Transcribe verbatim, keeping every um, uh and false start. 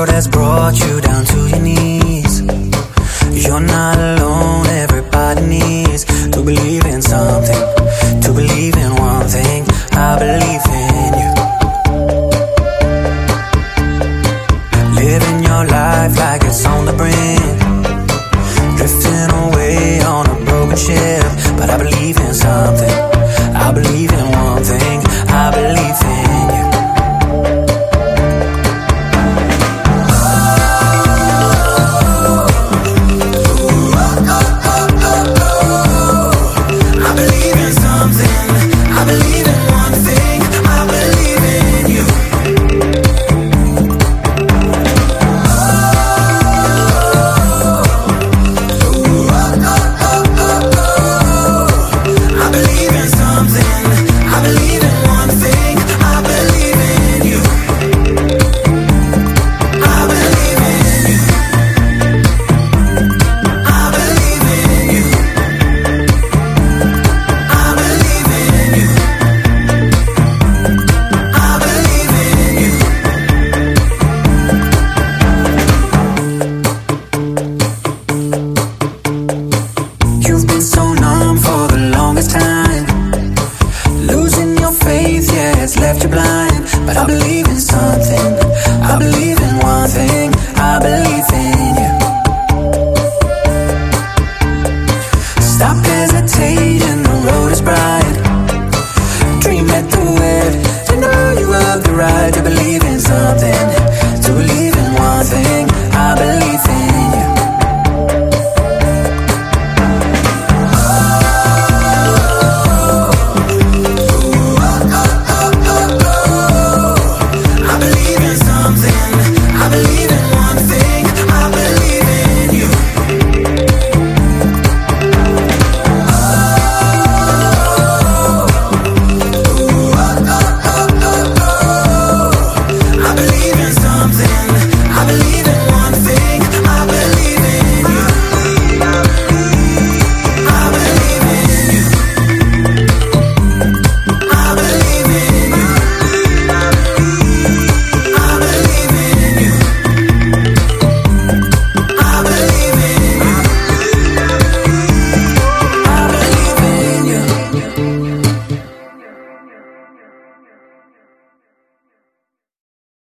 world has brought you down to your knees. You're not alone, everybody needs to believe in something, to believe in one thing. I believe in you. Living your life like it's on the brink, drifting away on a broken ship. But I believe in something, I believe in one thing, I believe in you. Left you blind, but I believe in something, I believe in one thing, I believe in you. Stop hesitating, the road is bright. Dream it through it, to know you have the right to believe in something.